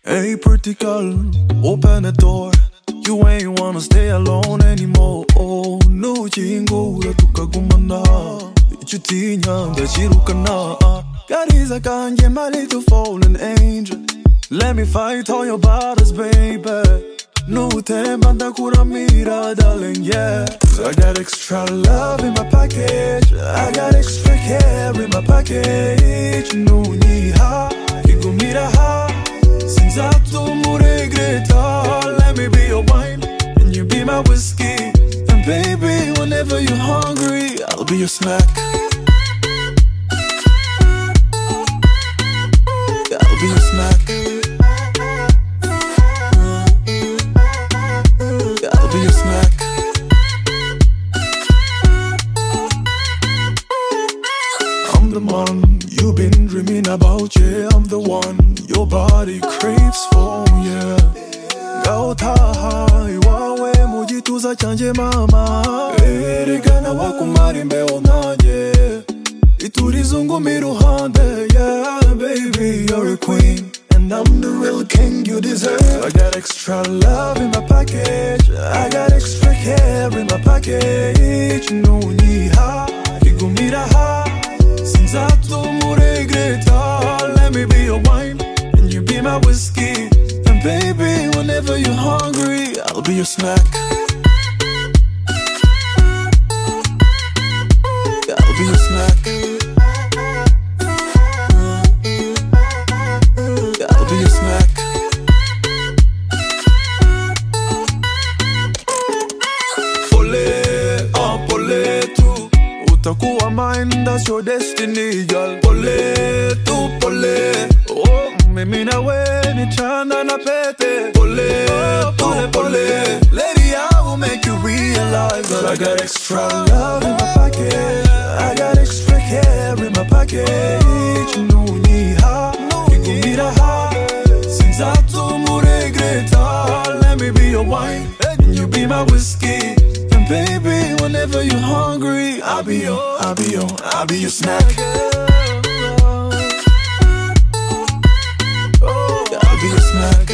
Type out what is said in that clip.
Hey, pretty girl, open the door. You ain't wanna stay alone anymore. Oh, nujingura tukagumana. Ichutinya ndashirukana. Kariza kanje, my little fallen angel. Let me fight all your battles, baby. No tempo da cura mira, darling, yeah. I got extra love in my package. I got extra care in my package. No need ha, kiku mira ha. Since tu mu regreta, let me be your wine and you be my whiskey. And baby, whenever you're hungry, I'll be your snack. I'll be your snack. I'll be your snack. I'm the one you've been dreaming about, yeah. I'm the one your body craves for, yeah. Gautaha, iwawe mujituza chanje mama. Erigana wakumari mbeo nanye. Iturizungu miruhande, yeah. Baby, you're a queen. And I'm the real king you deserve. I got extra love in my package. I got extra care in my package. No need ha, kigumira ha. Since I told mu regreta, let me be your wine and you be my whiskey. And baby, whenever you're hungry, I'll be your snack. I'll be your snack. I'll be your snack. Pole, oh pole tu. Utakuwa mine, that's your destiny, girl. Pole tu, pole. Oh, mimi na we ni chanda na pete. Pole, oh, tu, pole. Lady, I will make you realize that I got extra love in my pocket. I got extra care in my package. No need ha, kigumira ha. Since I told mu regreta, let me be your wine and you be my whiskey. And baby, whenever you're hungry, I'll be your snack. I'll be your snack.